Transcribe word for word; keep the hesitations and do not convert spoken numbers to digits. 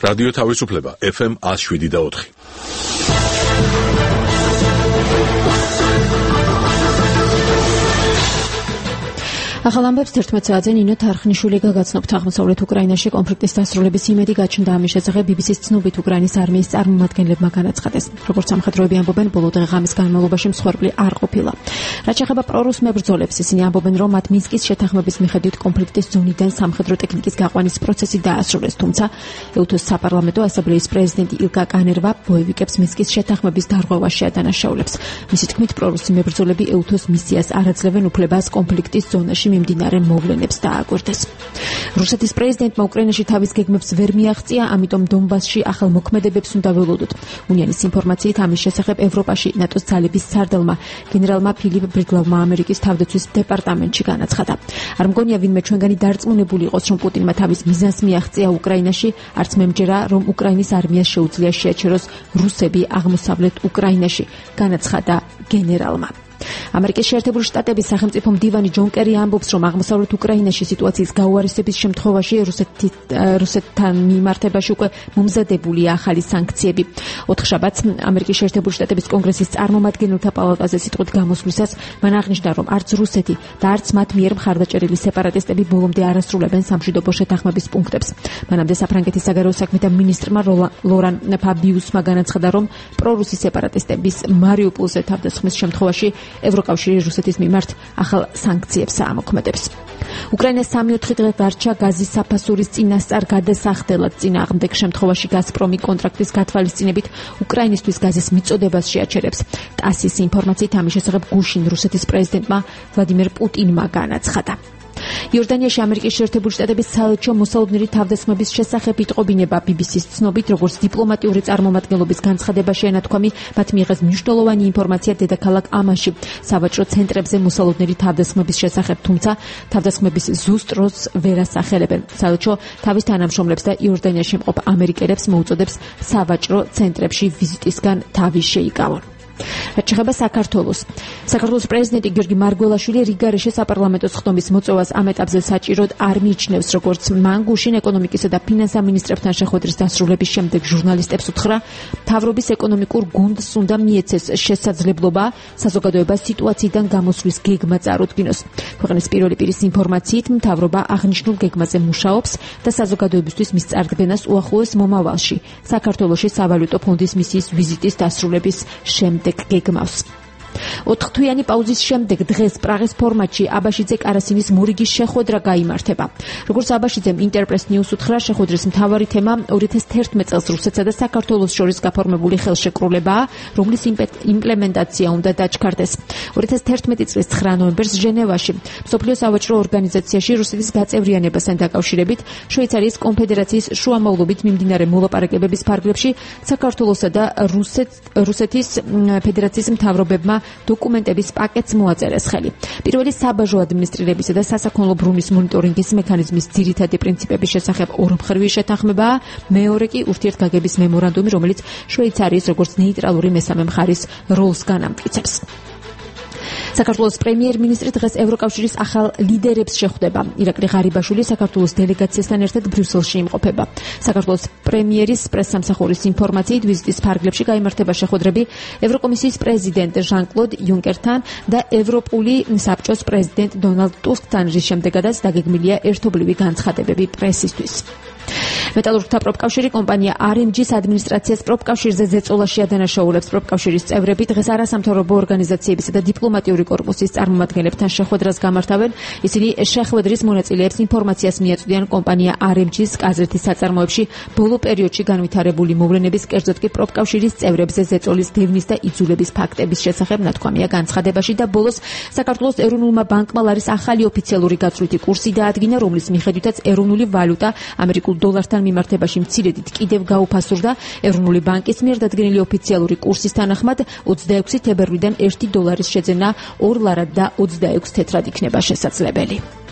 რადიო თავისუფლება ეფ ემ one oh seven და four. ახალ ამბებს თერთმეტ საათზე ნინო თარხნიშვილი გაგაცნობთ. აღმოსავლეთ უკრაინაში კონფლიქტის დასრულების იმედი გაჩნდა. ამის შესახებ ბი ბი სის ცნობით უკრაინის არმიის წარმომადგენლებმა განაცხადეს. როგორც სამხედროები ამბობენ, ბოლო დღე-ღამის განმავლობაში მსხვერპლი არ ყოფილა. რაც შეეხება პრორუს მებრძოლებს, ისინი ამბობენ, რომ მათ მინსკის შეთანხმების მიხედვით კონფლიქტის ზონიდან სამხედრო ტექნიკის გაყვანის პროცესი დაასრულეს, თუმცა ეუთოს საპარლამენტო ასამბლეის პრეზიდენტი ილკა კანერვა ბოევიკებს მინსკის შეთანხმების დარღვევას შეადანაშაულებს. მისი თქმით, პრორუსი მებრძოლები ეუთოს მისიას არ აძლევენ უფლებას კონფლიქტის ზონაში მიმდინარე მოვლენებს დააკვირდეს. რუსეთის პრეზიდენტმა უკრაინაში თავის გეგმებს ვერ მიაღწია, ამიტომ დონბასში ახალ მოქმედებებს უნდა ველოდოთ. უნიანის ინფორმაციით ამის შესახებ ევროპაში ნატოს ძალების სარდალმა გენერალმა ფილიპ ბრიგლავმა ამერიკის თავდაცვის დეპარტამენტში განაცხადა. არ მგონია ვინმე ჩვენგანი დარწმუნებული იყოს, რომ პუტინმა თავის მიზანს მიაღწია უკრაინაში, არც მემჯერა, რომ უკრაინის არმიას შეუძლია შეაჩეროს რუსები აღმოსავლეთ უკრაინაში, განაცხადა გენერალმა. ამერიკის შეერთებული შტატების სახელმწიფო მდივანი ჯონ კერი ამბობს, რომ აღმოსავლეთ უკრაინაში სიტუაციის გაუარესების შემთხვევაში რუსეთთან მიმართებაში უკვე მომზადებულია ახალი სანქციები. ოთხშაბათს ამერიკის შეერთებული შტატების კონგრესის წარმომადგენელთა პალატაზე სიტყვით გამოსვლისას მან აღნიშნა, რომ არც რუსეთი და არც მათ მიერ მხარდაჭერილი სეპარატისტები ბოლომდე არ ასრულებენ სამშვიდობო შეთანხმების პუნქტებს. მანამდე საფრანგეთის საგარეო საქმეთა მინისტრმა ლორან ფაბიუსმა განაცხადა, რომ პრორუსი სეპარატისტების მარიუპოლზე თავდასხმის შემთხვევაში ევროკავშირი რუსეთის მიმართ ახალ სანქციებს აამოქმედებს. უკრაინას სამი ოთხი დღე დარჩა გაზის საფასურის წინასწარ გადასახდელად. წინააღმდეგ შემთხვევაში გაზპრომი კონტრაქტის გათვალისწინებით უკრაინისთვის გაზის მიწოდებას შეაჩერებს. ტასის ინფორმაციით ამის შესახებ გუშინ რუსეთის პრეზიდენტმა ვლადიმერ პუტინმა განაცხადა. იორდანიაში ამერიკის შეერთებული შტატების საელჩო მოსალოდნელი თავდასხმების შესახებ იტყობინება. ბი ბი სის ცნობით, როგორც დიპლომატიური წარმომადგენლობის განცხადება შეენათქვამი, მათ მიიღეს მნიშვნელოვანი ინფორმაცია დედაქალაქ ამაში სავაჭრო ცენტრებზე მოსალოდნელი თავდასხმების შესახებ, თუმცა თავდასხმების ზუსტ დროს ვერ ასახელებენ. საელჩო თავის თანამშრომლებს და იორდანიაში მყოფ ამერიკელებს მოუწოდებს სავაჭრო ცენტრებში ვიზიტისგან თავი შეიკავონ. რაც შეეხება საქართველოს. საქართველოს პრეზიდენტი გიორგი მარგველაშვილი რიგარეშე საპარლამენტო ხდომის მოწვევას ამ ეტაპზე საჭიროდ არ მიიჩნევს, როგორც მან გუშინ ეკონომიკისა და ფინანსთა მინისტრებთან შეხვედრის დასრულების შემდეგ ჟურნალისტებს უთხრა, მთავრობის ეკონომიკურ გუნდს უნდა მიეცეს შესაძლებლობა საზოგადოებას სიტუაციიდან გამოსვლის გეგმა წარუდგინოს. ქვეყნის პირველი პირის ინფორმაციით, მთავრობა აღნიშნულ გეგმაზე მუშაობს და საზოგადოებისთვის მის წარდგენას უახლოეს მომავალში საქართველოში სავალუტო ფონდის მისიის ვიზიტის დასრულების შემდეგ გეგმავს. ოთხთვიანი პაუზის შემდეგ დღეს პრაღის ფორმატში აბაშიძე კარასინის მორიგის შეხვედრა გაიმართება. როგორც აბაშიძემ ინტერპრეს ნიუს უთხრა, შეხვედრის მთავარი თემა ორი ათას თერთმეტ წელს რუსეთსა და საქართველოს შორის გაფორმებული ხელშეკრულებაა, რომლის იმპლემენტაცია უნდა დაჩქარდეს. ორი ათას თერთმეტი წლის ცხრა ნოემბერს ჟენევაში მსოფლიო სავაჭრო ორგანიზაციაში რუსეთის გაწევრიანებასთან დაკავშირებით შვეიცარიის კონფედერაციის შუამავლობით მიმდინარე მოლაპარაკებების ფარგლებში საქართველოსა და რუსეთის ფედერაციის მთავრობებმა დოკუმენტების პაკეტს მოაწერეს ხელი. პირველი საბაჟო ადმინისტრირებისა და სასაქონლო ბრუნვის მონიტორინგის მექანიზმის ძირითადი პრინციპების შესახებ ორმხრივი შეთანხმებაა, მეორე კი ურთიერთგაგების მემორანდუმი, რომელიც შვეიცარიის როგორც ნეიტრალური მესამე მხარის როლს განამტკიცებს. საქართველოს პრემიერ-მინისტრი დღეს ევროკავშირის ახალ ლიდერებს შეხვდება. ირაკლი ღარიბაშვილი საქართველოს დელეგაციასთან ერთად ბრიუსელში იმყოფება. საქართველოს პრემიერის პრესსამსახურის ინფორმაციით, ვიზიტის ფარგლებში გაიმართება შეხვედრები ევროკომისიის პრეზიდენტ ჟან-კლოდ იუნკერთან და ევროპული საბჭოს პრეზიდენტ დონალდ ტუსკთან, რის შემდეგაც დაგეგმილია ერთობლივი განცხადებები პრესისთვის. მეტალურგთა პროფკავშირი კომპანია არ ემ ჯის ადმინისტრაციას პროფკავშირზე ზეწოლაში ადანაშაულებს. პროფკავშირის წევრები დღეს არასამთავრობო ორგანიზაციებისა და დიპლომატიური კორპუსის წარმომადგენლებთან შეხვედრას გამართავენ. ისინი შეხვედრის მონაწილეებს ინფორმაციას მიაწვდიან კომპანია არ ემ ჯის კაზრეთის საწარმოებში ბოლო პერიოდში განვითარებული მოვლენების, კერძოდ კი პროფკავშირის წევრებზე ზეწოლის დევნის და იძულების ფაქტების შესახებ ნათქვამია განცხადებაში და ბოლოს საქართველოს ეროვნულმა ბანკმა ლარის ახალი ოფიციალური გაცვლითი კურსი დაადგინა, რომლის მიხედვითაც ეროვნული ვალუტა ამერიკულ დოლართან მიმართებაში მცირედით კიდევ გაუფასურდა. ეროვნული ბანკის მიერ დადგენილი ოფიციალური კურსის თანახმად ოცდაექვსი თებერვლიდან ერთი დოლარის შეძენა ორ ლარად და ოცდაექვს თეთრად იქნება შესაძლებელი.